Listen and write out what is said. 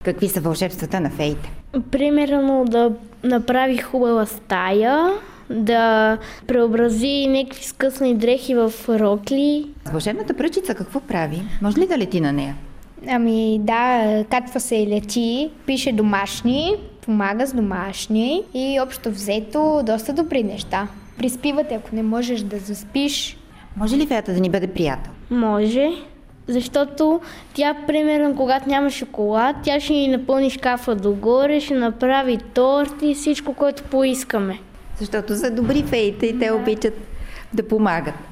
Какви са вълшебствата на феите? Примерно да направи хубава стая, да преобрази някакви скъсани дрехи в рокли. Вълшебната пръчица какво прави? Може ли да лети на нея? Ами да, катва се и лети, пише домашни, помага с домашни и общо взето доста добри неща. Приспивате, ако не можеш да заспиш. Може ли феята да ни бъде приятел? Може, защото тя, примерно, когато няма шоколад, тя ще ни напълни шкафа догоре, ще направи торт и всичко, което поискаме. Защото са добри феите и те обичат да помагат.